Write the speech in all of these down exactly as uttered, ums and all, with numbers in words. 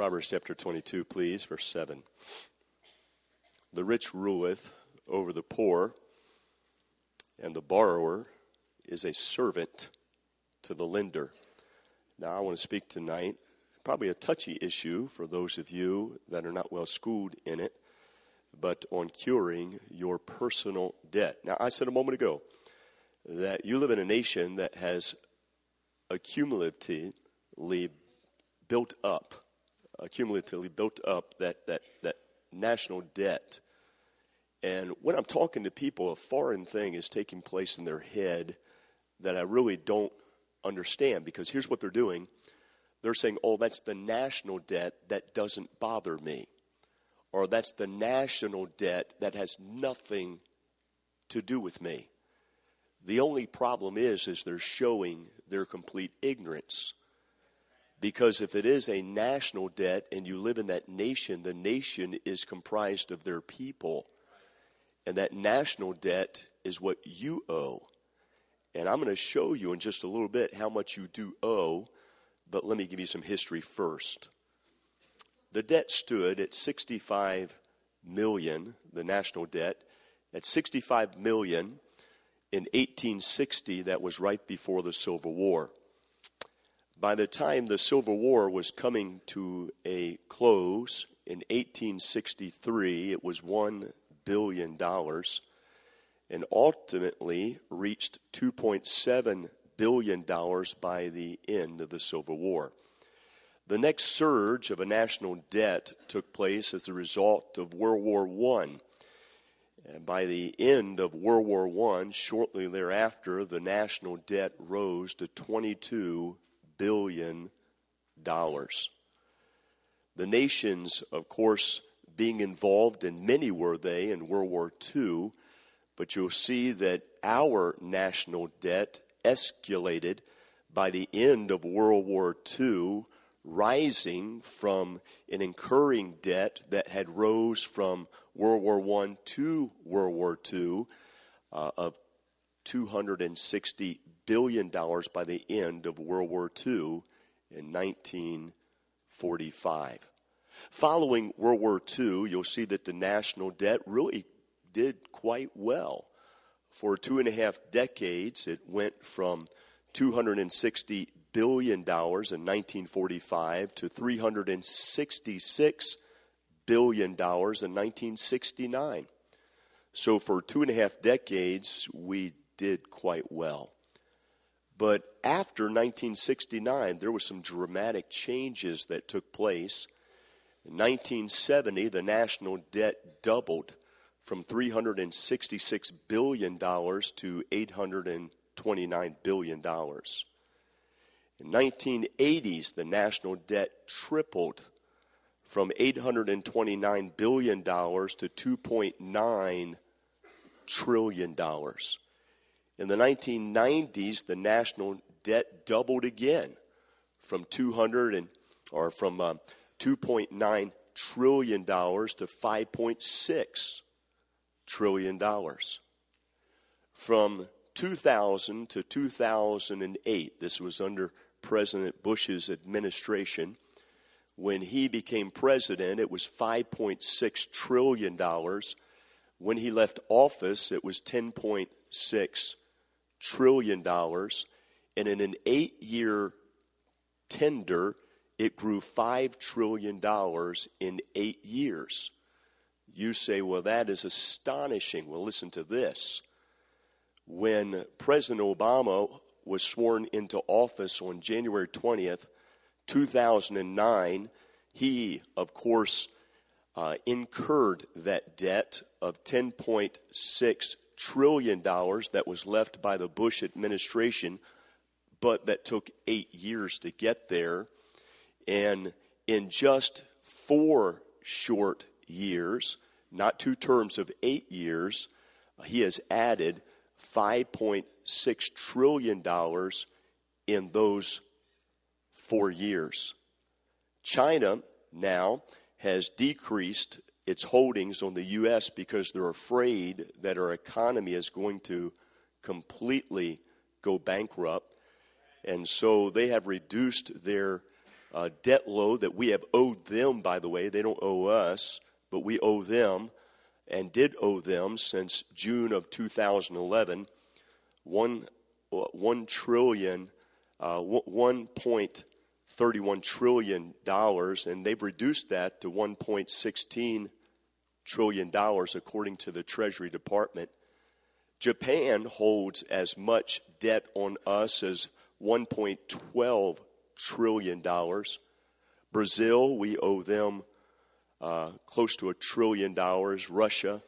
Proverbs chapter twenty-two, please, verse seven. The rich ruleth over the poor, and the borrower is a servant to the lender. Now, I want to speak tonight, probably a touchy issue for those of you that are not well schooled in it, but on curing your personal debt. Now, I said a moment ago that you live in a nation that has accumulatively built up, accumulatively built up that, that, that national debt. And when I'm talking to people, a foreign thing is taking place in their head that I really don't understand, because here's what they're doing. They're saying, oh, that's the national debt that doesn't bother me. Or that's the national debt that has nothing to do with me. The only problem is, is they're showing their complete ignorance. Because if it is a national debt and you live in that nation, the nation is comprised of their people. And that national debt is what you owe. And I'm going to show you in just a little bit how much you do owe, but let me give you some history first. The debt stood at sixty-five million dollars, the national debt, at sixty-five million dollars in eighteen sixty. That was right before the Civil War. By the time the Civil War was coming to a close in eighteen sixty-three, it was one billion dollars and ultimately reached two point seven billion dollars by the end of the Civil War. The next surge of a national debt took place as a result of World War One. And by the end of World War One, shortly thereafter, the national debt rose to twenty-two billion dollars. The nations, of course, being involved, and many were they in World War Two, but you'll see that our national debt escalated by the end of World War Two, rising from an incurring debt that had rose from World War One to World War Two uh, of two hundred sixty billion dollars by the end of World War Two in nineteen forty-five. Following World War Two, you'll see that the national debt really did quite well. For two and a half decades, it went from two hundred sixty billion dollars in nineteen forty-five to three hundred sixty-six billion dollars in nineteen sixty-nine. So for two and a half decades, we did quite well. But after nineteen sixty-nine, there were some dramatic changes that took place. In nineteen seventy, the national debt doubled from three hundred sixty-six billion dollars to eight hundred twenty-nine billion dollars. In nineteen eighties, the national debt tripled from eight hundred twenty-nine billion dollars to two point nine trillion dollars. In the nineteen nineties, the national debt doubled again from two hundred and or from uh, two point nine trillion dollars to five point six trillion dollars. From two thousand to two thousand eight, this was under President Bush's administration. When he became president, it was five point six trillion dollars. When he left office, it was ten point six trillion dollars. And in an eight-year tender, it grew five trillion dollars in eight years. You say, well, that is astonishing. Well, listen to this. When President Obama was sworn into office on January twentieth, two thousand nine, he, of course, uh, incurred that debt of ten point six trillion dollars that was left by the Bush administration, but that took eight years to get there. And in just four short years, not two terms of eight years, he has added five point six trillion dollars in those four years. China now has decreased its holdings on the U S because they're afraid that our economy is going to completely go bankrupt. And so they have reduced their uh, debt load that we have owed them, by the way. They don't owe us, but we owe them and did owe them since June of two thousand eleven, one, one trillion, uh, one point three one trillion dollars, and they've reduced that to one point one six trillion dollars according to the Treasury Department. Japan holds as much debt on us as one point one two trillion dollars. Brazil, we owe them uh, close to a trillion dollars. Russia,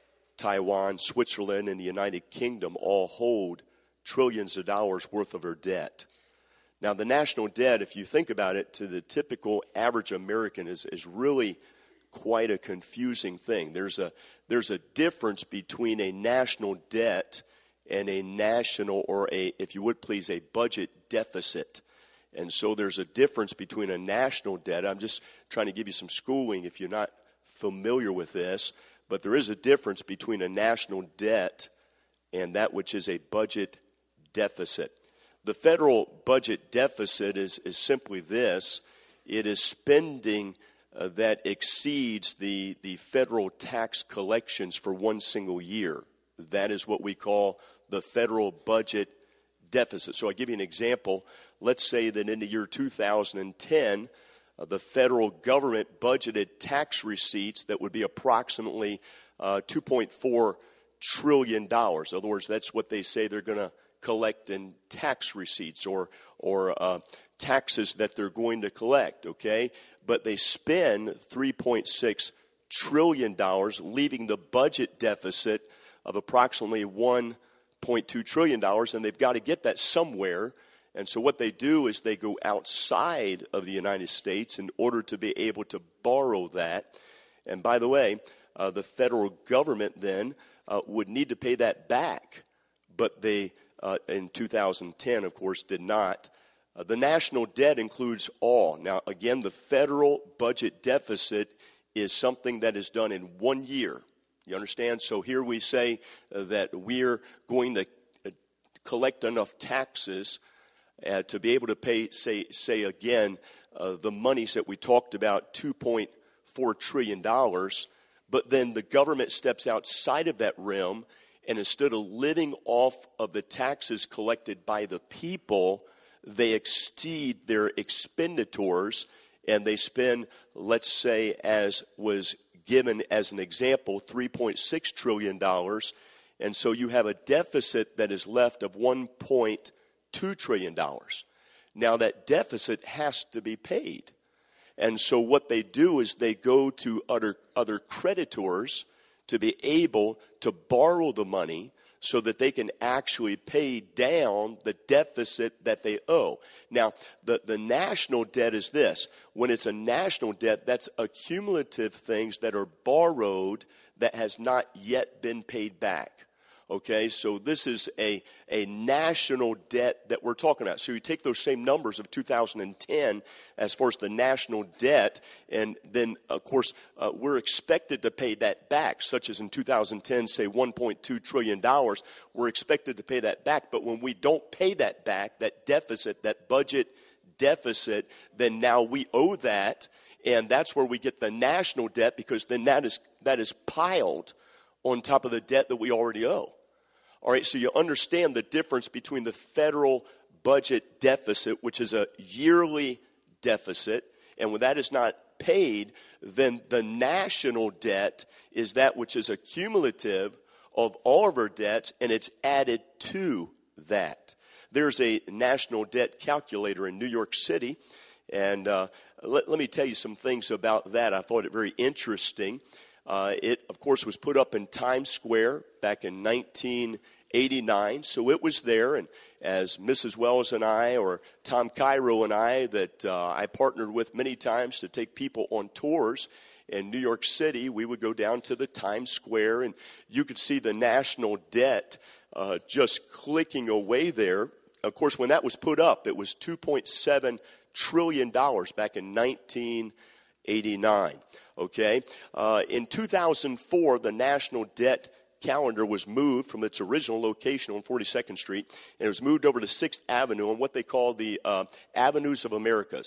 Taiwan, Switzerland, and the United Kingdom all hold trillions of dollars worth of our debt. Now, the national debt, if you think about it, to the typical average American is, is really quite a confusing thing. There's a there's a difference between a national debt and a national, or a, if you would please, a budget deficit. And so there's a difference between a national debt. I'm just trying to give you some schooling if you're not familiar with this, but there is a difference between a national debt and that which is a budget deficit. The federal budget deficit is, is simply this. It is spending uh, that exceeds the, the federal tax collections for one single year. That is what we call the federal budget deficit. So I'll give you an example. Let's say that in the year two thousand ten, uh, the federal government budgeted tax receipts that would be approximately uh, two point four trillion dollars. In other words, that's what they say they're going to collect in tax receipts or or uh, taxes that they're going to collect, okay? But they spend three point six trillion dollars, leaving the budget deficit of approximately one point two trillion dollars, and they've got to get that somewhere. And so what they do is they go outside of the United States in order to be able to borrow that. And by the way, uh, the federal government then uh, would need to pay that back, but they Uh, in two thousand ten, of course, did not. Uh, the national debt includes all. Now, again, the federal budget deficit is something that is done in one year. You understand? So here we say uh, that we're going to uh, collect enough taxes uh, to be able to pay, say, say again, uh, the monies that we talked about, two point four trillion dollars, but then the government steps outside of that realm. And instead of living off of the taxes collected by the people, they exceed their expenditures and they spend, let's say, as was given as an example, three point six trillion dollars. And so you have a deficit that is left of one point two trillion dollars. Now that deficit has to be paid. And so what they do is they go to other, other creditors to be able to borrow the money so that they can actually pay down the deficit that they owe. Now, the, the national debt is this. When it's a national debt, that's accumulative things that are borrowed that has not yet been paid back. Okay, so this is a, a national debt that we're talking about. So you take those same numbers of two thousand ten as far as the national debt, and then, of course, uh, we're expected to pay that back, such as in two thousand ten, say one point two trillion dollars. We're expected to pay that back, but when we don't pay that back, that deficit, that budget deficit, then now we owe that, and that's where we get the national debt, because then that is that is piled on top of the debt that we already owe. All right, so you understand the difference between the federal budget deficit, which is a yearly deficit, and when that is not paid, then the national debt is that which is accumulative of all of our debts, and it's added to that. There's a national debt calculator in New York City, and uh, let, let me tell you some things about that. I thought it very interesting. Uh, it, of course, was put up in Times Square back in nineteen eighty-nine, so it was there, and as Missus Wells and I, or Tom Cairo and I, that uh, I partnered with many times to take people on tours in New York City, we would go down to the Times Square, and you could see the national debt uh, just clicking away there. Of course, when that was put up, it was two point seven trillion dollars back in nineteen eighty-nine. Okay, uh, in two thousand four, the national debt calendar was moved from its original location on forty-second Street, and it was moved over to sixth Avenue on what they call the uh, Avenues of Americas.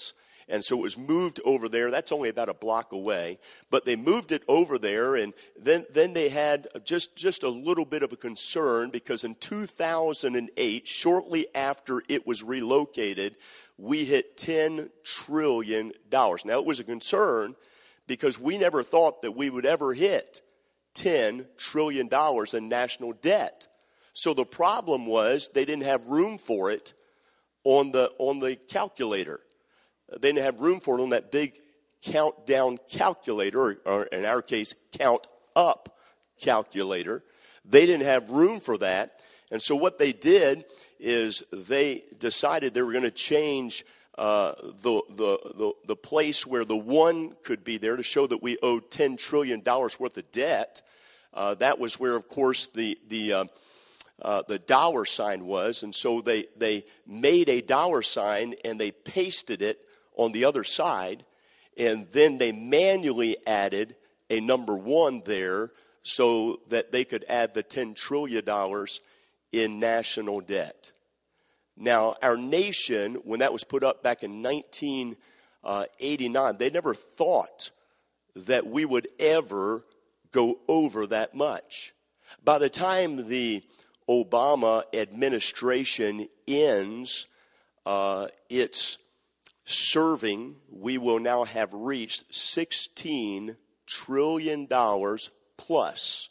And so it was moved over there. That's only about a block away. But they moved it over there, and then, then they had just, just a little bit of a concern because in two thousand eight, shortly after it was relocated, we hit ten trillion dollars. Now, it was a concern because we never thought that we would ever hit ten trillion dollars in national debt. So the problem was they didn't have room for it on the on the calculator. They didn't have room for it on that big countdown calculator, or, or in our case, count up calculator. They didn't have room for that. And so what they did is they decided they were going to change uh, the, the, the, the place where the one could be there to show that we owed ten trillion dollars worth of debt. Uh, that was where, of course, the the uh, uh, the dollar sign was. And so they, they made a dollar sign and they pasted it on the other side. And then they manually added a number one there so that they could add the ten trillion dollars in national debt. Now, our nation, when that was put up back in nineteen eighty-nine, they never thought that we would ever go over that much. By the time the Obama administration ends uh, its serving, we will now have reached sixteen trillion dollars plus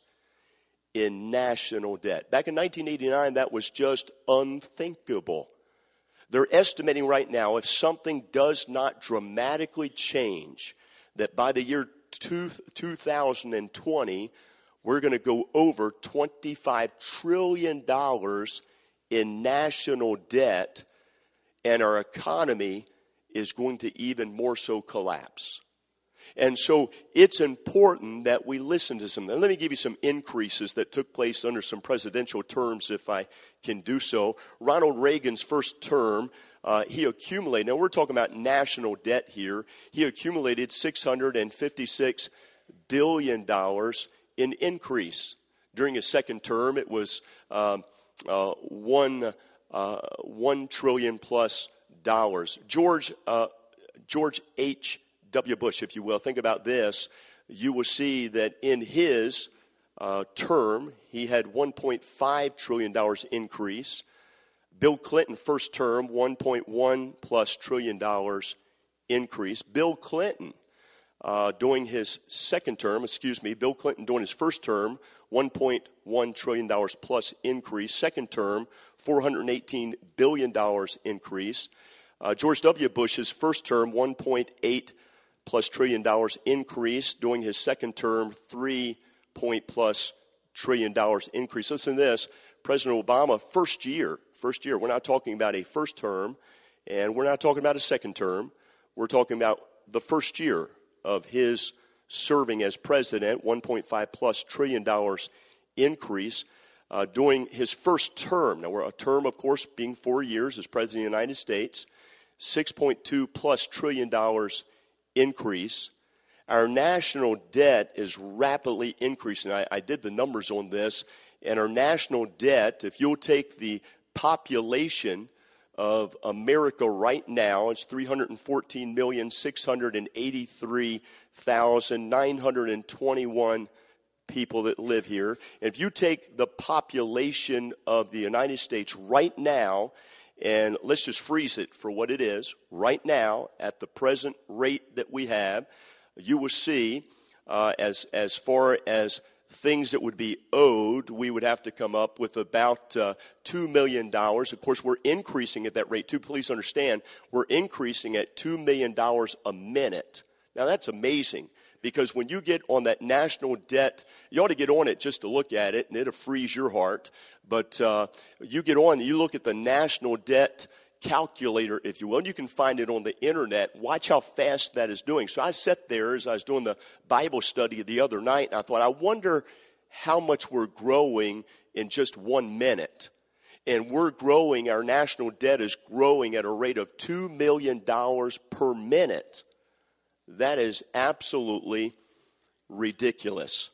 in national debt. Back in nineteen eighty-nine, that was just unthinkable. They're estimating right now, if something does not dramatically change, that by the year two thousand twenty, we're going to go over twenty-five trillion dollars in national debt, and our economy is going to even more so collapse. And so it's important that we listen to some. And let me give you some increases that took place under some presidential terms, if I can do so. Ronald Reagan's first term, uh, he accumulated, now we're talking about national debt here, he accumulated six hundred fifty-six billion dollars in increase. During his second term, it was um, uh, one, uh, one trillion plus dollars. George, uh, George H. W. Bush, if you will, think about this. You will see that in his uh, term, he had one point five trillion dollars increase. Bill Clinton, first term, one point one plus trillion dollars increase. Bill Clinton, uh, during his second term, excuse me, Bill Clinton during his first term, one point one trillion dollars plus increase. Second term, four hundred eighteen billion dollars increase. Uh, George W. Bush's first term, one point eight plus trillion dollars increase. During his second term, three point plus trillion dollars increase. Listen to this. President Obama, first year, first year, we're not talking about a first term, and we're not talking about a second term. We're talking about the first year of his serving as president, one point five plus trillion dollars increase. Uh, during his first term, now we're a term, of course, being four years as president of the United States, six point two plus trillion dollars increase. Our national debt is rapidly increasing. I, I did the numbers on this, and our national debt, if you'll take the population of America right now, it's three hundred fourteen million, six hundred eighty-three thousand, nine hundred twenty-one people that live here. And if you take the population of the United States right now, and let's just freeze it for what it is, right now, at the present rate that we have, you will see uh, as, as far as things that would be owed, we would have to come up with about uh, two million dollars. Of course, we're increasing at that rate, too. Please understand, we're increasing at two million dollars a minute. Now, that's amazing, because when you get on that national debt, you ought to get on it just to look at it, and it'll freeze your heart. But uh, you get on, you look at the national debt calculator, if you will, and you can find it on the internet. Watch how fast that is doing. So I sat there as I was doing the Bible study the other night, and I thought, I wonder how much we're growing in just one minute. And we're growing, our national debt is growing at a rate of two million dollars per minute. That is absolutely ridiculous.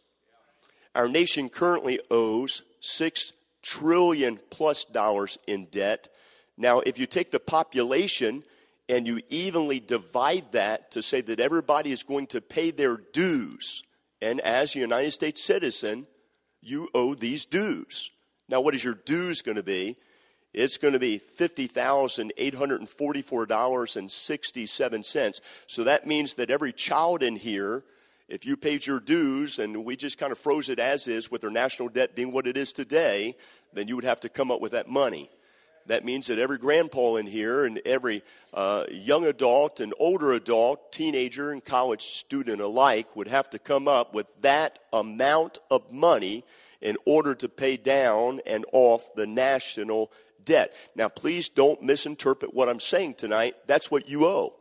Our nation currently owes six trillion plus dollars in debt. Now, if you take the population and you evenly divide that to say that everybody is going to pay their dues. And as a United States citizen, you owe these dues. Now, what is your dues going to be? It's going to be fifty thousand eight hundred forty-four dollars and sixty-seven cents. So that means that every child in here, if you paid your dues and we just kind of froze it as is with our national debt being what it is today, then you would have to come up with that money. That means that every grandpa in here and every uh, young adult and older adult, teenager and college student alike would have to come up with that amount of money in order to pay down and off the national debt. Now, please don't misinterpret what I'm saying tonight. That's what you owe.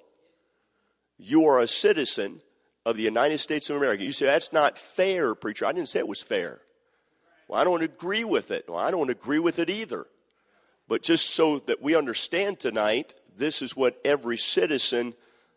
You are a citizen of the United States of America. You say, that's not fair, preacher. I didn't say it was fair. Well, I don't agree with it. Well, I don't agree with it either. But just so that we understand tonight, this is what every citizen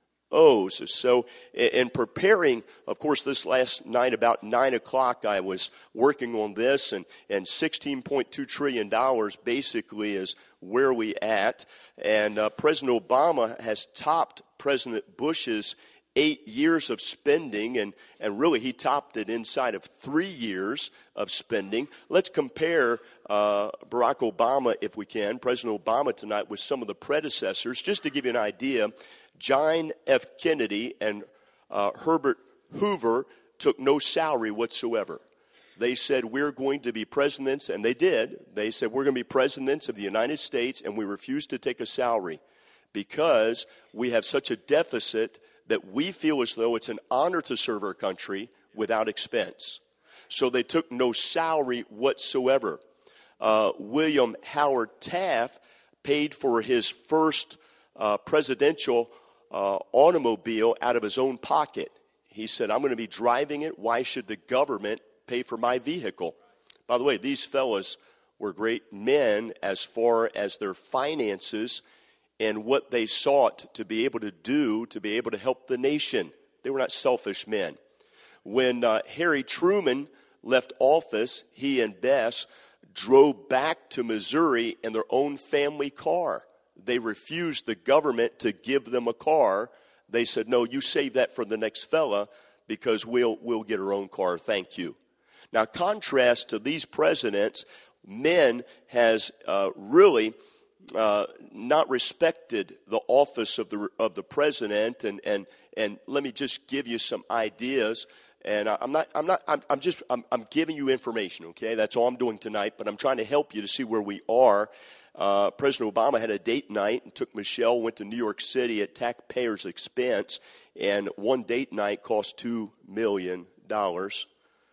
owes. So in preparing, of course, this last night about nine o'clock, I was working on this, and, and sixteen point two trillion dollars basically is where we at. And uh, President Obama has topped President Bush's eight years of spending, and, and really he topped it inside of three years of spending. Let's compare uh, Barack Obama, if we can, President Obama tonight, with some of the predecessors. Just to give you an idea, John F. Kennedy and uh, Herbert Hoover took no salary whatsoever. They said, we're going to be presidents, and they did. They said, we're going to be presidents of the United States, and we refuse to take a salary because we have such a deficit that we feel as though it's an honor to serve our country without expense. So they took no salary whatsoever. Uh, William Howard Taft paid for his first uh, presidential uh, automobile out of his own pocket. He said, I'm going to be driving it. Why should the government pay for my vehicle? By the way, these fellas were great men as far as their finances and what they sought to be able to do to be able to help the nation. They were not selfish men. When uh, Harry Truman left office, he and Bess drove back to Missouri in their own family car. They refused the government to give them a car. They said, no, you save that for the next fella because we'll, we'll get our own car, thank you. Now, contrast to these presidents, men has uh, really Uh, not respected the office of the of the president, and and and let me just give you some ideas. And I, I'm not I'm not I'm, I'm just I'm, I'm giving you information. Okay, that's all I'm doing tonight. But I'm trying to help you to see where we are. Uh, President Obama had a date night and took Michelle, went to New York City at taxpayers' expense, and one date night cost two million dollars.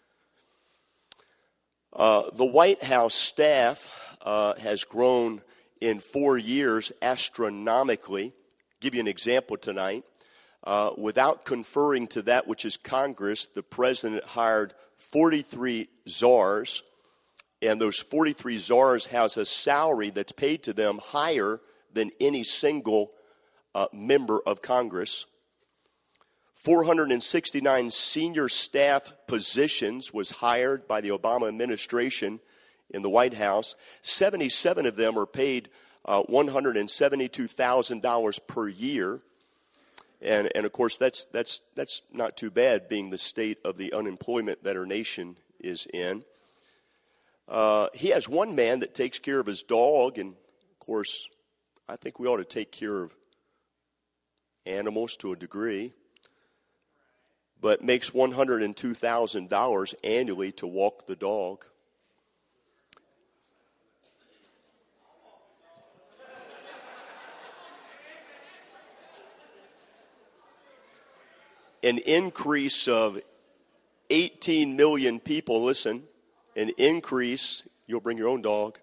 Uh, the White House staff uh, has grown in four years astronomically. Give you an example tonight. Uh, without conferring to that which is Congress, the president hired forty-three czars, and those forty-three czars has a salary that's paid to them higher than any single uh, member of Congress. four hundred sixty-nine senior staff positions was hired by the Obama administration in the White House. seventy-seven of them are paid uh, one hundred seventy-two thousand dollars per year. And, and of course, that's, that's, that's not too bad, being the state of the unemployment that our nation is in. Uh, he has one man that takes care of his dog, and of course, I think we ought to take care of animals to a degree, but makes one hundred two thousand dollars annually to walk the dog. An increase of eighteen million people, listen, an increase, you'll bring your own dog,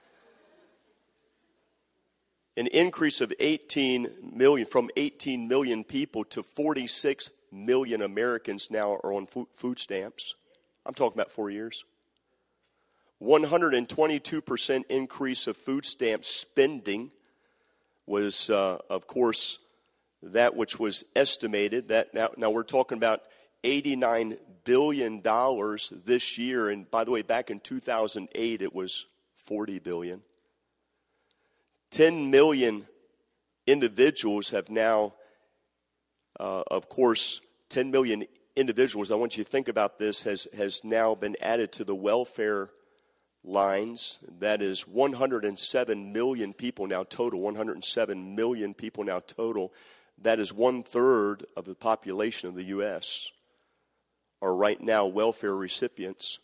an increase of eighteen million, from eighteen million people to forty-six million Americans now are on food stamps. I'm talking about four years. one hundred twenty-two percent increase of food stamp spending was, uh, of course, that which was estimated. That now, now we're talking about eighty-nine billion dollars this year. And by the way, back in two thousand eight, it was forty billion dollars. ten million individuals have now, uh, of course, ten million individuals, I want you to think about this, has, has now been added to the welfare lines. That is one hundred seven million people now total, one hundred seven million people now total. That is one-third of the population of the U S are right now welfare recipients.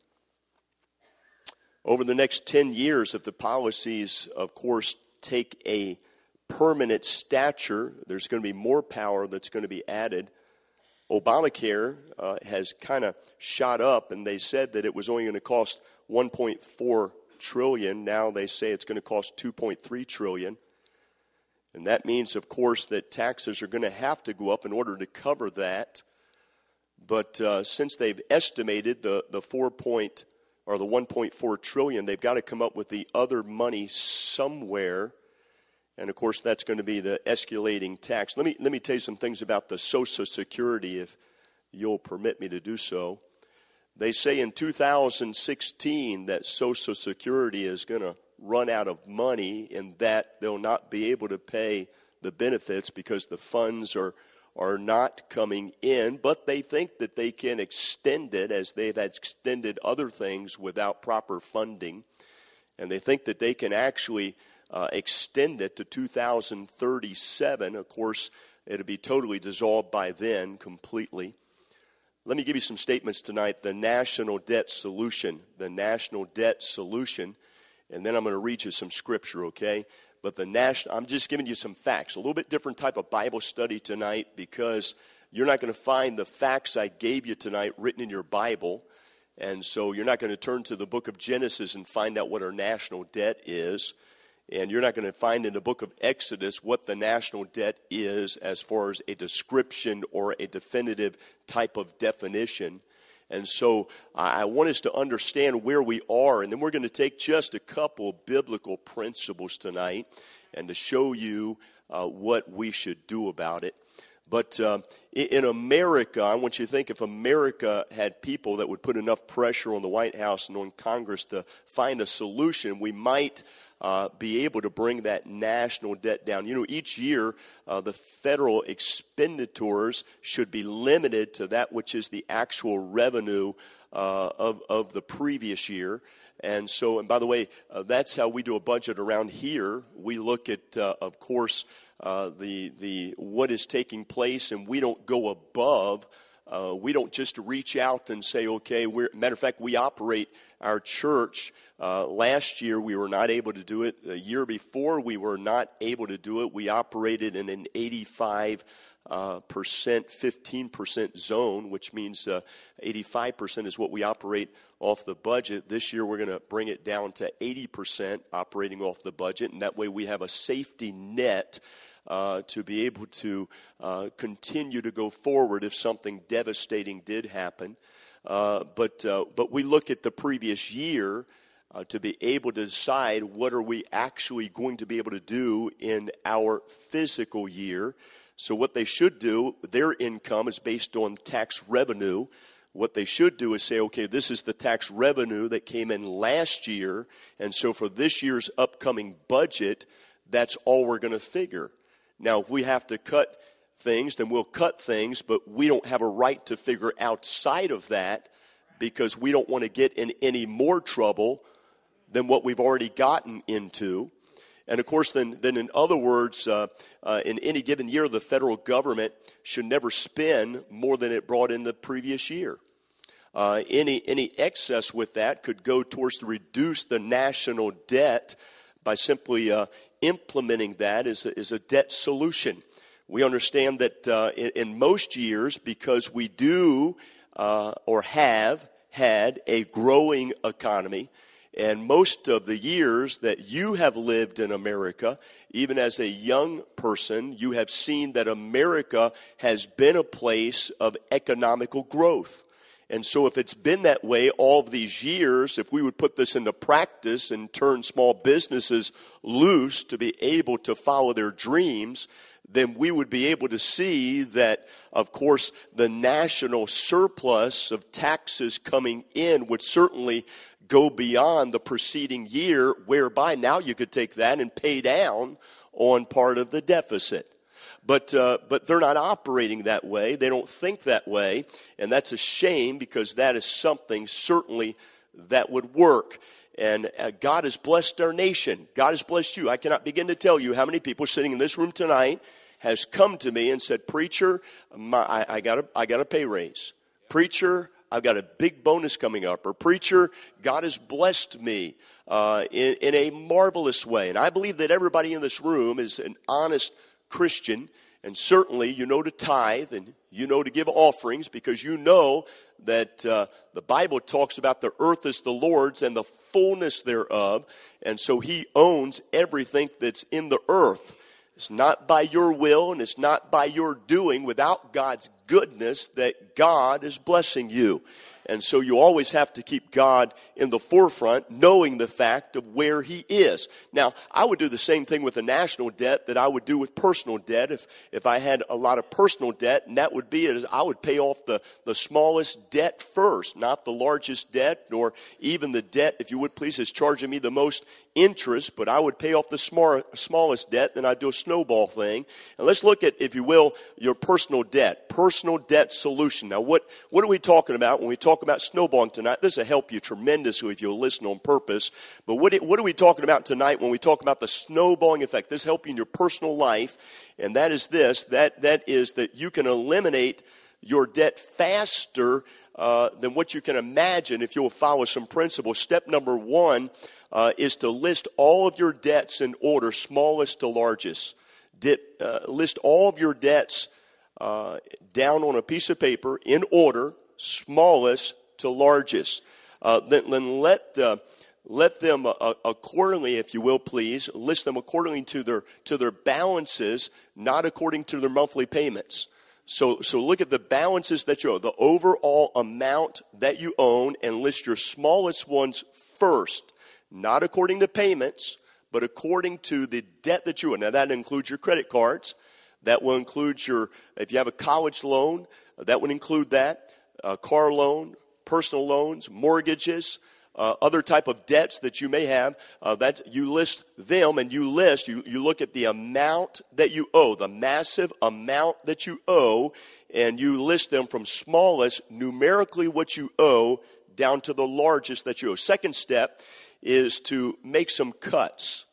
Over the next ten years, if the policies, of course, take a permanent stature, there's going to be more power that's going to be added. Obamacare uh, has kind of shot up, and they said that it was only going to cost one point four trillion dollars. Now they say it's going to cost two point three trillion dollars. And that means, of course, that taxes are going to have to go up in order to cover that. But uh, since they've estimated the, the four point or the one point four trillion dollars, they've got to come up with the other money somewhere. And, of course, that's going to be the escalating tax. Let me let me tell you some things about the Social Security, if you'll permit me to do so. They say in two thousand sixteen that Social Security is going to run out of money and that they'll not be able to pay the benefits because the funds are, are not coming in. But they think that they can extend it as they've extended other things without proper funding. And they think that they can actually Uh, extend it to two thousand thirty-seven. Of course, it'll be totally dissolved by then completely. Let me give you some statements tonight. The national debt solution. The national debt solution. And then I'm going to read you some scripture, okay? But the national, I'm just giving you some facts. A little bit different type of Bible study tonight because you're not going to find the facts I gave you tonight written in your Bible. And so you're not going to turn to the book of Genesis and find out what our national debt is. And you're not going to find in the book of Exodus what the national debt is as far as a description or a definitive type of definition. And so I want us to understand where we are. And then we're going to take just a couple biblical principles tonight and to show you uh, what we should do about it. But uh, in America, I want you to think if America had people that would put enough pressure on the White House and on Congress to find a solution, we might uh, be able to bring that national debt down. You know, each year, uh, the federal expenditures should be limited to that which is the actual revenue uh, of, of the previous year. And so, and by the way, uh, that's how we do a budget around here. We look at, uh, of course, uh, the the what is taking place, and we don't go above. Uh, we don't just reach out and say, okay, we're, matter of fact, we operate our church. Uh, last year, we were not able to do it. The year before, we were not able to do it. We operated in an eighty-five uh, percent, fifteen percent zone, which means uh, eighty-five percent is what we operate off the budget. This year, we're going to bring it down to eighty percent operating off the budget, and that way we have a safety net Uh, to be able to uh, continue to go forward if something devastating did happen. Uh, but uh, but we look at the previous year uh, to be able to decide what are we actually going to be able to do in our physical year. So what they should do, their income is based on tax revenue. What they should do is say, okay, this is the tax revenue that came in last year, and so for this year's upcoming budget, that's all we're going to figure. Now, if we have to cut things, then we'll cut things, but we don't have a right to figure outside of that because we don't want to get in any more trouble than what we've already gotten into. And, of course, then, then in other words, uh, uh, in any given year, the federal government should never spend more than it brought in the previous year. Uh, any, any excess with that could go towards to reduce the national debt by simply uh, implementing that as a, as a debt solution. We understand that uh, in, in most years, because we do uh, or have had a growing economy, and most of the years that you have lived in America, even as a young person, you have seen that America has been a place of economical growth. And so if it's been that way all of these years, if we would put this into practice and turn small businesses loose to be able to follow their dreams, then we would be able to see that, of course, the national surplus of taxes coming in would certainly go beyond the preceding year, whereby now you could take that and pay down on part of the deficit. But uh, but they're not operating that way. They don't think that way. And that's a shame, because that is something certainly that would work. And uh, God has blessed our nation. God has blessed you. I cannot begin to tell you how many people sitting in this room tonight has come to me and said, "Preacher, my, I, I got a, I got a pay raise. Preacher, I've got a big bonus coming up." Or, "Preacher, God has blessed me uh, in, in a marvelous way." And I believe that everybody in this room is an honest Christian. And certainly you know to tithe and you know to give offerings, because you know that uh, the Bible talks about the earth is the Lord's and the fullness thereof. And so he owns everything that's in the earth. It's not by your will and it's not by your doing, without God's goodness, that God is blessing you. And so you always have to keep God in the forefront, knowing the fact of where he is. Now, I would do the same thing with a national debt that I would do with personal debt. If if I had a lot of personal debt, and that would be it, I would pay off the, the smallest debt first, not the largest debt, nor even the debt, if you would please, is charging me the most interest, but I would pay off the small, smallest debt, then I'd do a snowball thing. And let's look at, if you will, your personal debt, personal debt solution. Now, what, what are we talking about when we talk about snowballing tonight? This will help you tremendously if you'll listen on purpose. But what, what are we talking about tonight when we talk about the snowballing effect? This will help you in your personal life, and that is this, that that is that you can eliminate your debt faster uh, than what you can imagine if you'll follow some principles. Step number one uh, is to list all of your debts in order, smallest to largest. Dip, uh, list all of your debts uh, down on a piece of paper in order, smallest to largest. Uh, then, then let uh, let them uh, accordingly, if you will, please list them accordingly to their to their balances, not according to their monthly payments. So, so look at the balances that you owe, the overall amount that you own, and list your smallest ones first, not according to payments, but according to the debt that you owe. Now, that includes your credit cards. That will include your, if you have a college loan, that would include that, a car loan, personal loans, mortgages, uh, other type of debts that you may have. Uh, that you list them, and you list, you, you look at the amount that you owe, the massive amount that you owe, and you list them from smallest, numerically what you owe, down to the largest that you owe. Second step is to make some cuts.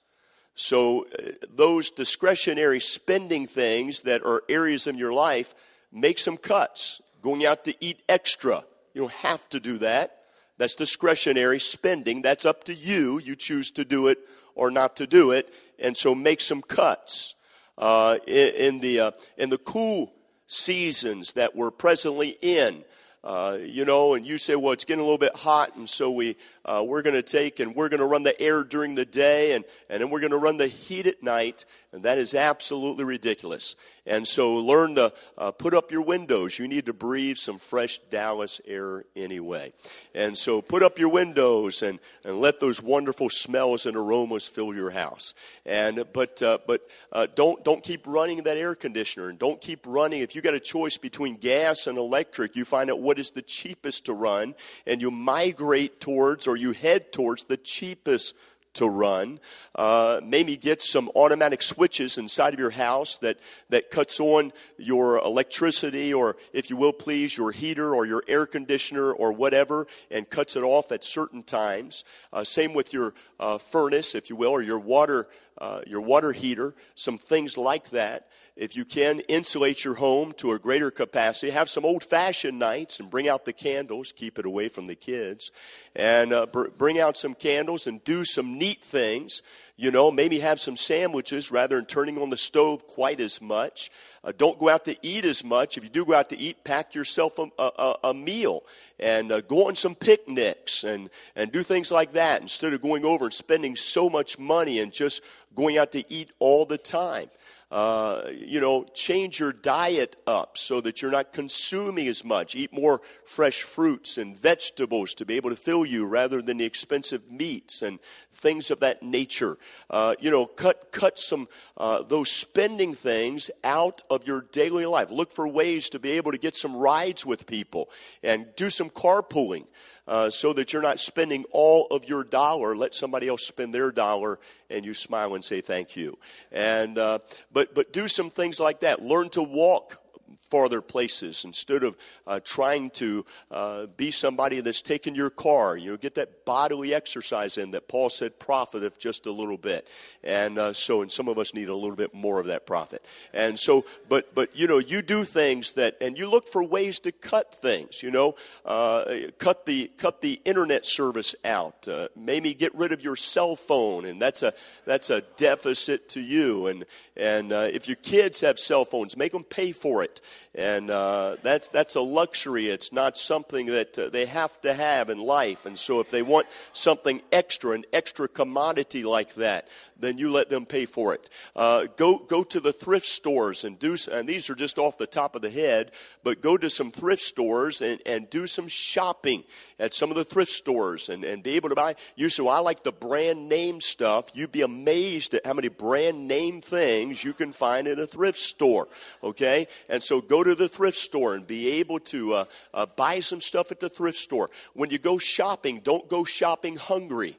So uh, those discretionary spending things that are areas of your life, make some cuts. Going out to eat extra, you don't have to do that. That's discretionary spending. That's up to you. You choose to do it or not to do it. And so make some cuts. Uh, in, in the uh, in the cool seasons that we're presently in, Uh, you know, and you say, well, it's getting a little bit hot, and so we, uh, we're going to take and we're going to run the air during the day, and, and then we're going to run the heat at night, and that is absolutely ridiculous. And so learn to uh, put up your windows. You need to breathe some fresh Dallas air anyway. And so put up your windows and, and let those wonderful smells and aromas fill your house. And But uh, but uh, don't don't keep running that air conditioner, and don't keep running. If you got a choice between gas and electric, you find out what is the cheapest to run, and you migrate towards, or you head towards the cheapest to run. Uh, maybe get some automatic switches inside of your house that, that cuts on your electricity, or if you will please, your heater or your air conditioner or whatever, and cuts it off at certain times. Uh, same with your uh, furnace, if you will, or your water uh, your water heater, some things like that. If you can, insulate your home to a greater capacity. Have some old-fashioned nights and bring out the candles. Keep it away from the kids. And uh, br- bring out some candles and do some neat things. You know, maybe have some sandwiches rather than turning on the stove quite as much. Uh, don't go out to eat as much. If you do go out to eat, pack yourself a, a, a meal and uh, go on some picnics and, and do things like that instead of going over and spending so much money and just going out to eat all the time. Uh, you know, change your diet up so that you're not consuming as much. Eat more fresh fruits and vegetables to be able to fill you rather than the expensive meats and things of that nature. Uh, you know, cut cut some uh, those spending things out of your daily life. Look for ways to be able to get some rides with people and do some carpooling. Uh, so that you're not spending all of your dollar. Let somebody else spend their dollar, and you smile and say thank you. And uh, but but do some things like that. Learn to walk farther places instead of uh, trying to uh, be somebody that's taking your car. You know, get that bodily exercise in that Paul said profiteth just a little bit. And uh, so, and some of us need a little bit more of that profit. And so, but but you know, you do things that, and you look for ways to cut things. You know, uh, cut the cut the internet service out. Uh, maybe get rid of your cell phone, and that's a that's a deficit to you. And and uh, if your kids have cell phones, make them pay for it. And uh, that's that's a luxury. It's not something that uh, they have to have in life. And so if they want something extra, an extra commodity like that, then you let them pay for it. Uh, go go to the thrift stores and do, and these are just off the top of the head, but go to some thrift stores and, and do some shopping at some of the thrift stores and, and be able to buy. You say, well, I like the brand name stuff. You'd be amazed at how many brand name things you can find in a thrift store, okay? And so go to the thrift store and be able to uh, uh, buy some stuff at the thrift store. When you go shopping, don't go shopping hungry.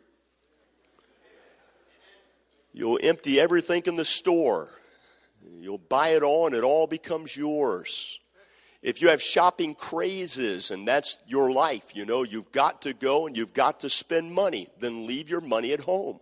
You'll empty everything in the store. You'll buy it all and it all becomes yours. If you have shopping crazes and that's your life, you know, you've got to go and you've got to spend money, then leave your money at home.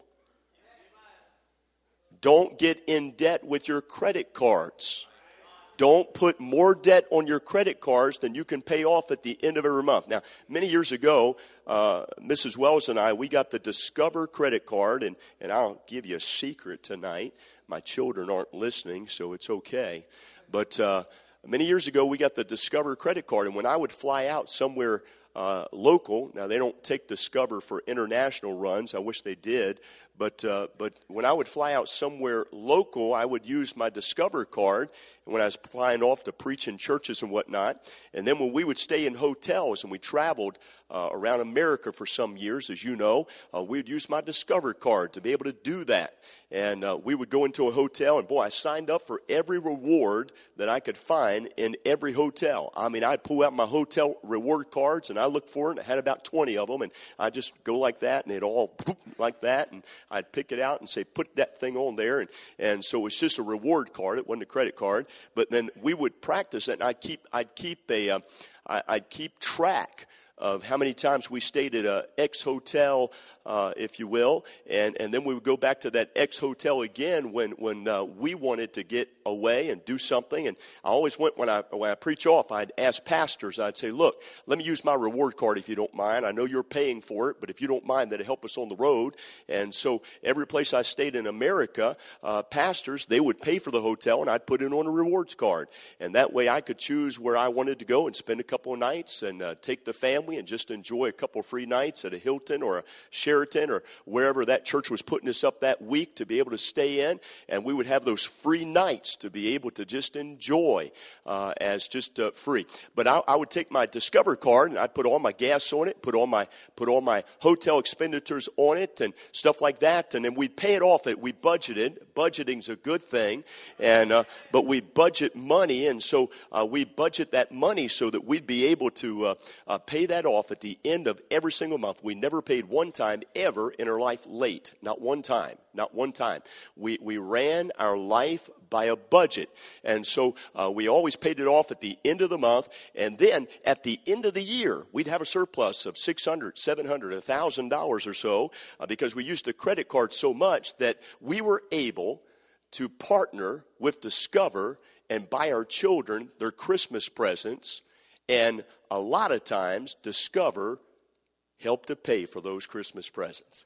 Don't get in debt with your credit cards. Don't put more debt on your credit cards than you can pay off at the end of every month. Now, many years ago, uh, Missus Wells and I, we got the Discover credit card, and, and I'll give you a secret tonight. My children aren't listening, so it's okay. But uh, many years ago, we got the Discover credit card, and when I would fly out somewhere uh, local, now they don't take Discover for international runs. I wish they did. But uh, but when I would fly out somewhere local, I would use my Discover card. And when I was flying off to preach in churches and whatnot, and then when we would stay in hotels and we traveled uh, around America for some years, as you know, uh, we would use my Discover card to be able to do that. And uh, we would go into a hotel, and boy, I signed up for every reward that I could find in every hotel. I mean, I'd pull out my hotel reward cards, and I looked for it, and I had about twenty of them, and I'd just go like that, and it all like that, and I'd pick it out and say, put that thing on there. And, and so it was just a reward card. It wasn't a credit card. But then we would practice it, and I'd keep, I'd keep, a, uh, I'd keep track of how many times we stayed at a X hotel, uh, if you will, and, and then we would go back to that X hotel again when when uh, we wanted to get away and do something. And I always went when I when I preach off, I'd ask pastors, I'd say, look, let me use my reward card if you don't mind. I know you're paying for it, but if you don't mind, that'll help us on the road. And so every place I stayed in America, uh, pastors, they would pay for the hotel, and I'd put it on a rewards card. And that way I could choose where I wanted to go and spend a couple of nights and uh, take the family and just enjoy a couple of free nights at a Hilton or a Sheraton or wherever that church was putting us up that week to be able to stay in. And we would have those free nights to be able to just enjoy uh, as just uh, free. But I, I would take my Discover card and I'd put all my gas on it, put all my put all my hotel expenditures on it and stuff like that. And then we'd pay it off. It we budgeted. Budgeting's a good thing, and uh, but we budget money, and so uh, we budget that money so that we'd be able to uh, uh, pay that off at the end of every single month. We never paid one time ever in our life late. Not one time. Not one time. We we ran our life by a budget. And so uh, we always paid it off at the end of the month. And then at the end of the year, we'd have a surplus of six hundred dollars, seven hundred dollars, one thousand dollars or so uh, because we used the credit card so much that we were able to partner with Discover and buy our children their Christmas presents. And a lot of times, Discover helped to pay for those Christmas presents.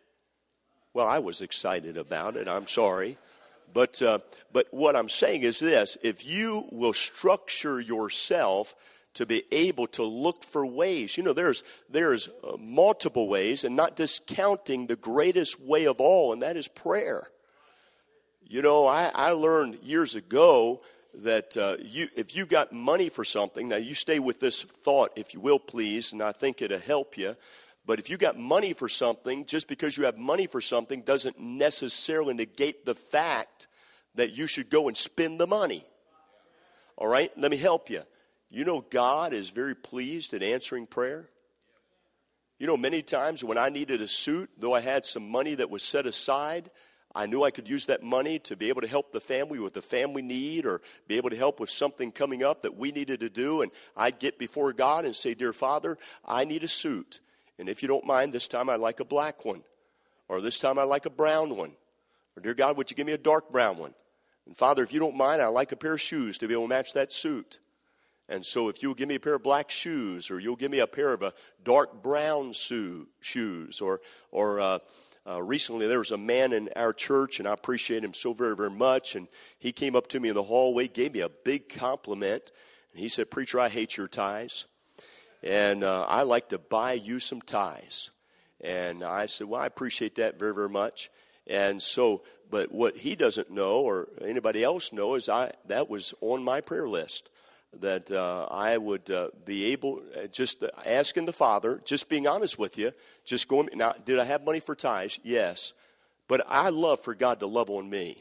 Well, I was excited about it. I'm sorry. But uh, but what I'm saying is this. If you will structure yourself to be able to look for ways, you know, there's, there's uh, multiple ways, and not discounting the greatest way of all, and that is prayer. You know, I, I learned years ago that uh, you, if you got money for something, now you stay with this thought, if you will, please, and I think it'll help you. But if you got money for something, just because you have money for something doesn't necessarily negate the fact that you should go and spend the money. All right? Let me help you. You know, God is very pleased at answering prayer. You know, many times when I needed a suit, though I had some money that was set aside, I knew I could use that money to be able to help the family with the family need or be able to help with something coming up that we needed to do. And I'd get before God and say, dear Father, I need a suit. And if you don't mind, this time I'd like a black one. Or this time I'd like a brown one. Or dear God, would you give me a dark brown one? And Father, if you don't mind, I'd like a pair of shoes to be able to match that suit. And so if you'll give me a pair of black shoes, or you'll give me a pair of a dark brown shoe, shoes, or or uh, uh, recently there was a man in our church, and I appreciate him so very, very much, and he came up to me in the hallway, gave me a big compliment, and he said, preacher, I hate your ties, and uh, I like to buy you some ties. And I said, well, I appreciate that very, very much. And so, but what he doesn't know, or anybody else know, is I that was on my prayer list. That uh, I would uh, be able, uh, just asking the Father, just being honest with you, just going, now, did I have money for tithes? Yes. But I love for God to love on me.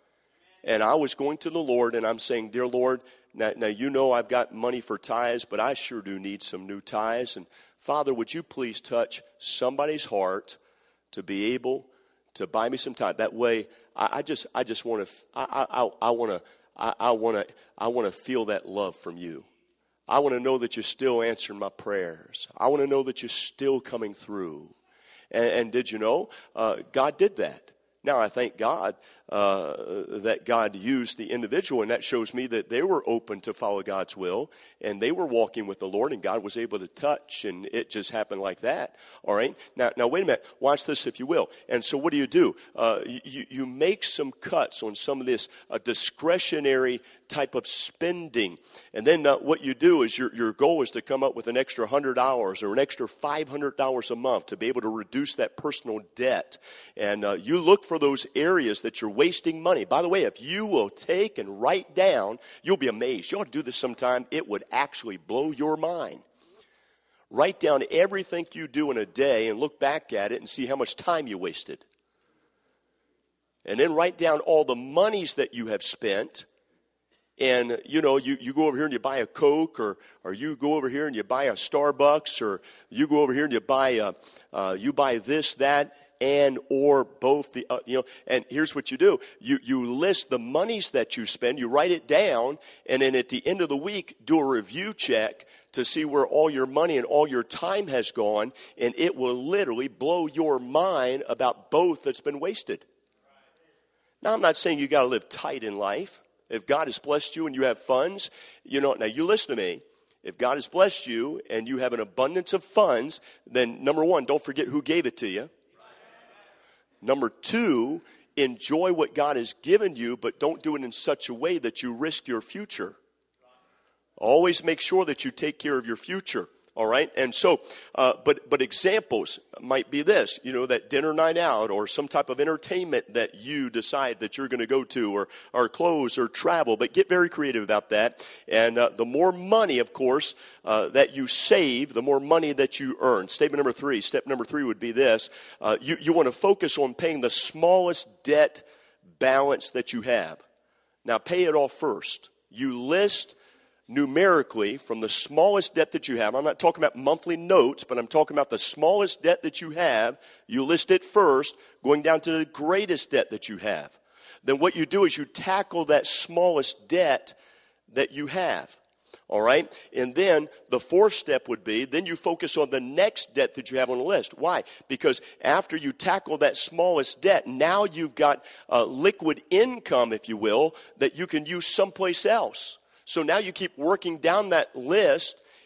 And I was going to the Lord, and I'm saying, dear Lord, now, now you know I've got money for tithes, but I sure do need some new tithes. And Father, would you please touch somebody's heart to be able to buy me some tithes? That way, I, I just I just want to, I, I, I want to, I, I want to I want to feel that love from you. I want to know that you're still answering my prayers. I want to know that you're still coming through. And, and did you know, uh, God did that. Now, I thank God uh, that God used the individual, and that shows me that they were open to follow God's will, and they were walking with the Lord, and God was able to touch, and it just happened like that. All right? Now, now wait a minute. Watch this, if you will. And so what do you do? Uh, you, you make some cuts on some of this uh, discretionary type of spending. And then uh, what you do is your, your goal is to come up with an extra one hundred dollars or an extra five hundred dollars a month to be able to reduce that personal debt. And uh, you look for those areas that you're wasting money. By the way, if you will take and write down, you'll be amazed. You ought to do this sometime. It would actually blow your mind. Write down everything you do in a day and look back at it and see how much time you wasted. And then write down all the monies that you have spent. And, you know, you, you go over here and you buy a Coke, or, or you go over here and you buy a Starbucks, or you go over here and you buy a, uh, you buy this, that, and or both. The uh, you know, and here's what you do: you you list the monies that you spend, you write it down, and then at the end of the week, do a review check to see where all your money and all your time has gone, and it will literally blow your mind about both that's been wasted. Now, I'm not saying you got to live tight in life. If God has blessed you and you have funds, you know, now you listen to me. If God has blessed you and you have an abundance of funds, then number one, don't forget who gave it to you. Number two, enjoy what God has given you, but don't do it in such a way that you risk your future. Always make sure that you take care of your future. All right, and so, uh, but but examples might be this, you know, that dinner night out or some type of entertainment that you decide that you're going to go to, or or clothes or travel. But get very creative about that. And uh, the more money, of course, uh, that you save, the more money that you earn. Statement number three. Step number three would be this: uh, you you want to focus on paying the smallest debt balance that you have. Now, pay it off first. You list numerically from the smallest debt that you have. I'm not talking about monthly notes, but I'm talking about the smallest debt that you have. You list it first, going down to the greatest debt that you have. Then what you do is you tackle that smallest debt that you have. All right? And then the fourth step would be, then you focus on the next debt that you have on the list. Why? Because after you tackle that smallest debt, now you've got uh, liquid income, if you will, that you can use someplace else. So now you keep working down that list,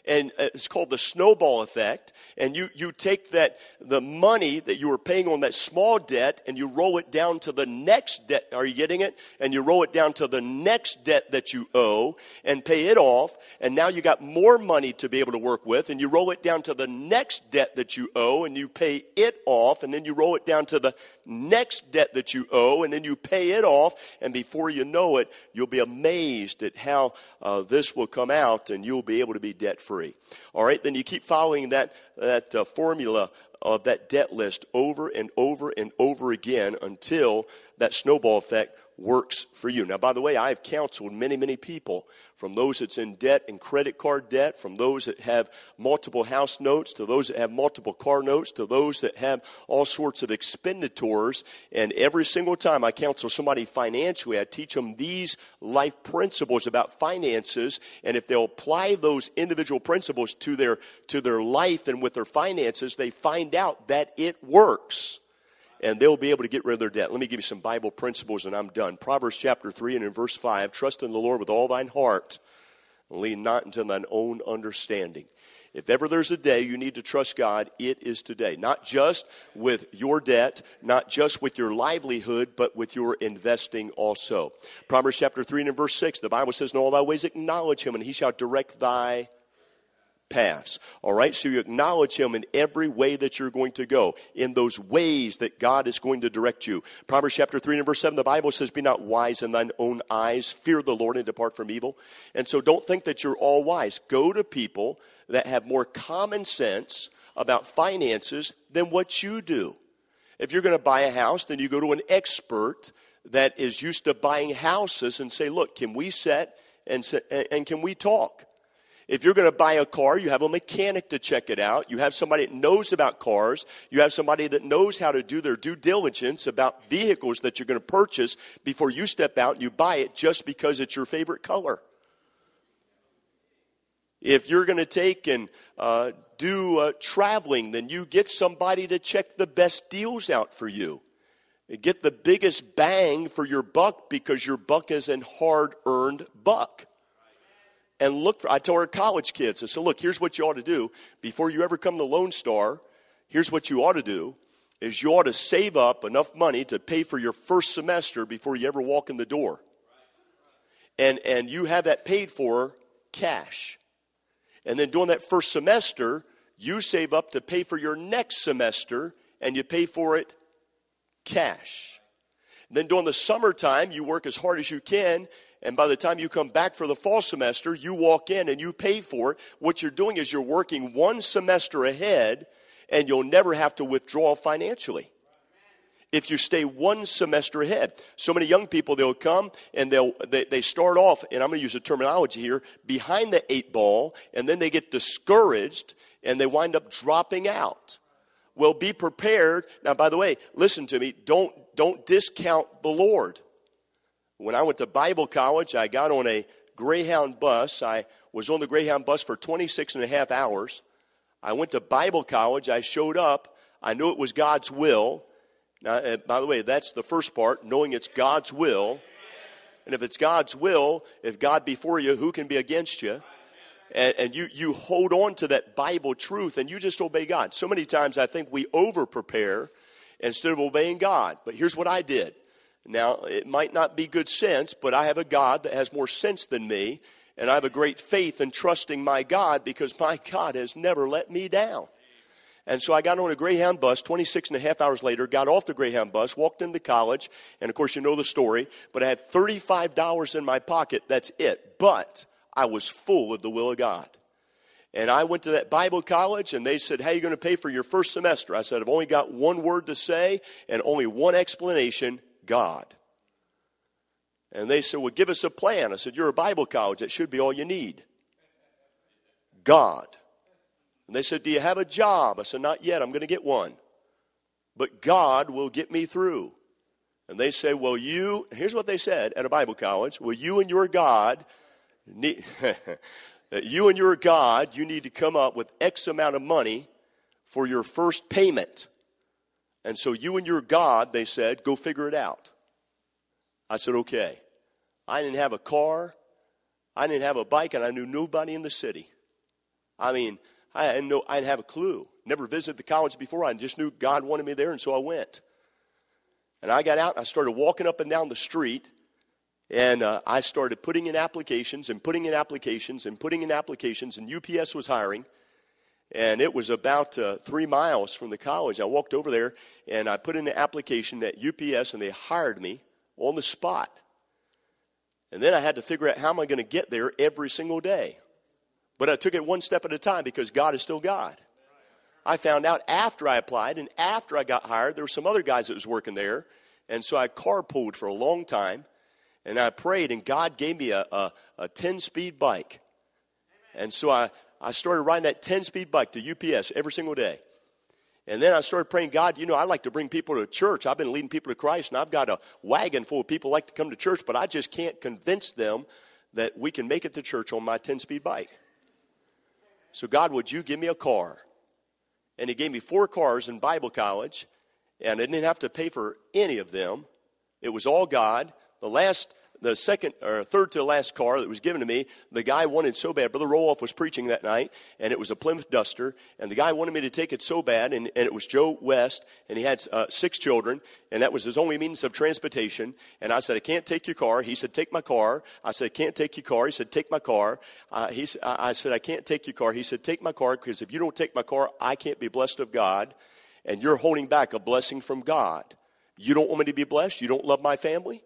and it's called the snowball effect. And you, you take that, the money that you were paying on that small debt, and you roll it down to the next debt. Are you getting it? And you roll it down to the next debt that you owe and pay it off. And now you got more money to be able to work with. And you roll it down to the next debt that you owe, and you pay it off. And then you roll it down to the next debt that you owe, and then you pay it off. And before you know it, you'll be amazed at how uh, this will come out, and you'll be able to be debt-free. All right, then you keep following that, that uh, formula of that debt list over and over and over again until that snowball effect works for you. Now, by the way, I have counseled many, many people, from those that's in debt and credit card debt, from those that have multiple house notes, to those that have multiple car notes, to those that have all sorts of expenditures. And every single time I counsel somebody financially, I teach them these life principles about finances. And if they'll apply those individual principles to their, to their life and with their finances, they find out that it works. And they'll be able to get rid of their debt. Let me give you some Bible principles and I'm done. Proverbs chapter three and in verse five, trust in the Lord with all thine heart, and lean not unto thine own understanding. If ever there's a day you need to trust God, it is today. Not just with your debt, not just with your livelihood, but with your investing also. Proverbs chapter three and in verse six, the Bible says, in all thy ways acknowledge him, and he shall direct thy paths. All right, so you acknowledge him in every way that you're going to go, in those ways that God is going to direct you. Proverbs chapter three and verse seven, the Bible says, be not wise in thine own eyes, fear the Lord and depart from evil. And so don't think that you're all wise. Go to people that have more common sense about finances than what you do. If you're going to buy a house, then you go to an expert that is used to buying houses and say, look, can we sit and, and can we talk? If you're going to buy a car, you have a mechanic to check it out. You have somebody that knows about cars. You have somebody that knows how to do their due diligence about vehicles that you're going to purchase before you step out and you buy it just because it's your favorite color. If you're going to take and uh, do uh, traveling, then you get somebody to check the best deals out for you. Get the biggest bang for your buck because your buck is a hard-earned buck. And look for, I tell our college kids, I said, look, here's what you ought to do. Before you ever come to Lone Star, here's what you ought to do, is you ought to save up enough money to pay for your first semester before you ever walk in the door. And, and you have that paid for cash. And then during that first semester, you save up to pay for your next semester, and you pay for it cash. And then during the summertime, you work as hard as you can. And by the time you come back for the fall semester, you walk in and you pay for it. What you're doing is you're working one semester ahead, and you'll never have to withdraw financially if you stay one semester ahead. So many young people, they'll come and they'll they, they start off, and I'm going to use a terminology here, behind the eight ball, and then they get discouraged and they wind up dropping out. Well, be prepared. Now, by the way, listen to me. Don't don't discount the Lord. When I went to Bible college, I got on a Greyhound bus. I was on the Greyhound bus for twenty-six and a half hours. I went to Bible college. I showed up. I knew it was God's will. Now, uh, by the way, that's the first part, knowing it's God's will. And if it's God's will, if God be for you, who can be against you? And, and you, you hold on to that Bible truth, and you just obey God. So many times I think we over-prepare instead of obeying God. But here's what I did. Now, it might not be good sense, but I have a God that has more sense than me, and I have a great faith in trusting my God because my God has never let me down. And so I got on a Greyhound bus twenty-six and a half hours later, got off the Greyhound bus, walked into college, and of course you know the story, but I had thirty-five dollars in my pocket, that's it. But I was full of the will of God. And I went to that Bible college, and they said, how are you going to pay for your first semester? I said, I've only got one word to say and only one explanation, God. And they said, well, give us a plan. I said, you're a Bible college. That should be all you need. God. And they said, do you have a job? I said, not yet. I'm going to get one. But God will get me through. And they said, well, you, here's what they said at a Bible college. Well, you and your God, need, that you and your God, you need to come up with X amount of money for your first payment. And so you and your God, they said, go figure it out. I said, okay. I didn't have a car. I didn't have a bike, and I knew nobody in the city. I mean, I didn't know, I didn't have a clue. Never visited the college before. I just knew God wanted me there, and so I went. And I got out, and I started walking up and down the street, and uh, I started putting in applications and putting in applications and putting in applications, and U P S was hiring. And it was about uh, three miles from the college. I walked over there, and I put in an application at U P S, and they hired me on the spot. And then I had to figure out how am I going to get there every single day. But I took it one step at a time because God is still God. I found out after I applied and after I got hired, there were some other guys that was working there. And so I carpooled for a long time, and I prayed, and God gave me a, a, a ten-speed bike. And so I... I started riding that ten-speed bike to U P S every single day. And then I started praying, God, you know, I like to bring people to church. I've been leading people to Christ, and I've got a wagon full of people who like to come to church, but I just can't convince them that we can make it to church on my ten-speed bike. So, God, would you give me a car? And he gave me four cars in Bible college, and I didn't have to pay for any of them. It was all God. The last The second or third to the last car that was given to me, the guy wanted so bad. Brother Roloff was preaching that night, and it was a Plymouth Duster. And the guy wanted me to take it so bad, and, and it was Joe West, and he had uh, six children, and that was his only means of transportation. And I said, I can't take your car. He said, take my car. I said, can't take your car. He said, take my car. Uh, he, I said, I can't take your car. He said, take my car, because if you don't take my car, I can't be blessed of God, and you're holding back a blessing from God. You don't want me to be blessed? You don't love my family?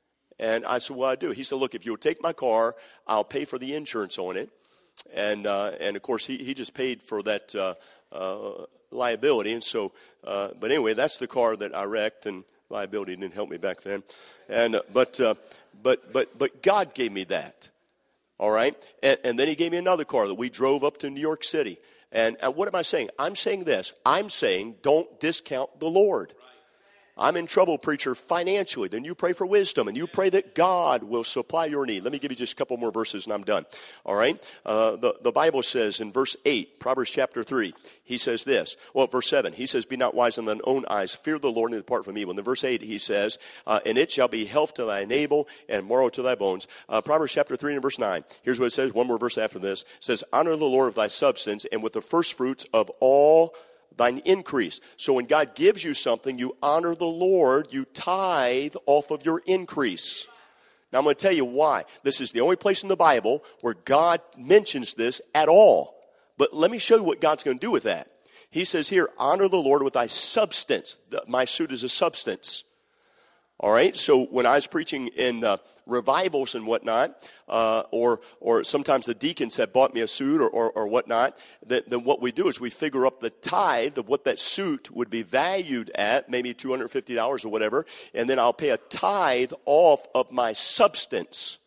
And I said, well, I do. He said, look, if you'll take my car, I'll pay for the insurance on it. And, uh, and of course, he, he just paid for that uh, uh, liability. And so, uh, but anyway, that's the car that I wrecked, and liability didn't help me back then. And uh, but, uh, but, but, but God gave me that, all right? And, and then he gave me another car that we drove up to New York City. And, and what am I saying? I'm saying this. I'm saying don't discount the Lord. I'm in trouble, preacher, financially. Then you pray for wisdom, and you pray that God will supply your need. Let me give you just a couple more verses, and I'm done. All right? Uh, the, the Bible says in verse eight, Proverbs chapter three, he says this. Well, verse seven, he says, be not wise in thine own eyes. Fear the Lord and depart from evil. And in verse eight, he says, uh, and it shall be health to thy navel and marrow to thy bones. Uh, Proverbs chapter three and verse nine. Here's what it says. One more verse after this. It says, honor the Lord of thy substance, and with the first fruits of all thine increase. So when God gives you something, you honor the Lord, you tithe off of your increase. Now I'm going to tell you why. This is the only place in the Bible where God mentions this at all. But let me show you what God's going to do with that. He says here, honor the Lord with thy substance. My suit is a substance. All right, so when I was preaching in uh, revivals and whatnot, uh, or or sometimes the deacons had bought me a suit or, or, or whatnot, then, then what we do is we figure up the tithe of what that suit would be valued at, maybe two hundred fifty dollars or whatever, and then I'll pay a tithe off of my substance.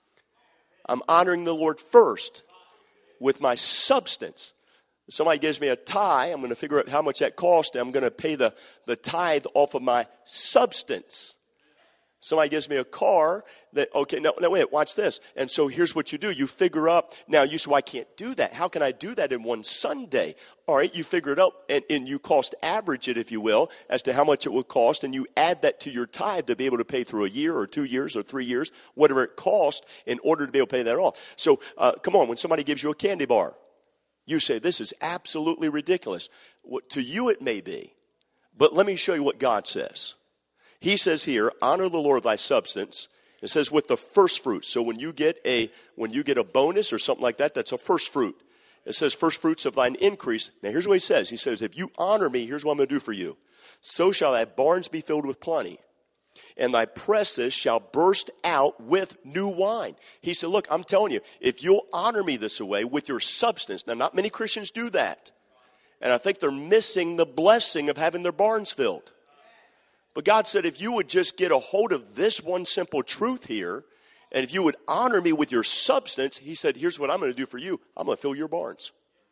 I'm honoring the Lord first with my substance. If somebody gives me a tie, I'm going to figure out how much that cost, and I'm going to pay the, the tithe off of my substance. Somebody gives me a car that, okay, now, now wait, watch this. And so here's what you do. You figure up, now you say, well, I can't do that. How can I do that in one Sunday? All right, you figure it out, and, and you cost average it, if you will, as to how much it will cost, and you add that to your tithe to be able to pay through a year or two years or three years, whatever it costs, in order to be able to pay that off. So uh, come on, when somebody gives you a candy bar, you say, this is absolutely ridiculous. Well, to you it may be, but let me show you what God says. He says here, honor the Lord of thy substance. It says with the first fruits. So when you get a when you get a bonus or something like that, that's a first fruit. It says first fruits of thine increase. Now here's what he says. He says, if you honor me, here's what I'm going to do for you. So shall thy barns be filled with plenty, and thy presses shall burst out with new wine. He said, look, I'm telling you, if you'll honor me this way with your substance. Now, not many Christians do that. And I think they're missing the blessing of having their barns filled. But God said, if you would just get a hold of this one simple truth here, and if you would honor me with your substance, he said, here's what I'm going to do for you. I'm going to fill your barns.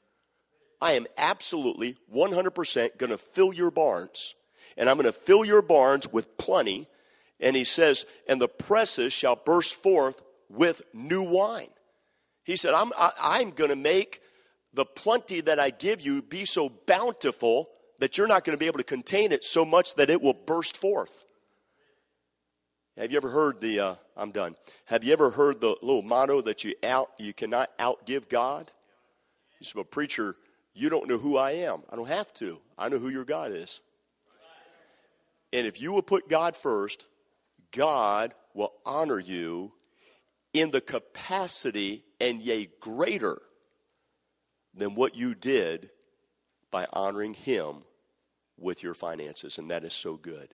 I am absolutely one hundred percent going to fill your barns. And I'm going to fill your barns with plenty. And he says, and the presses shall burst forth with new wine. He said, I'm, I, I'm going to make the plenty that I give you be so bountiful that you're not going to be able to contain it so much that it will burst forth. Have you ever heard the, uh, I'm done. Have you ever heard the little motto that you out, you cannot outgive God? You say, but preacher, you don't know who I am. I don't have to. I know who your God is. And if you will put God first, God will honor you in the capacity and yea greater than what you did by honoring him with your finances. And that is so good.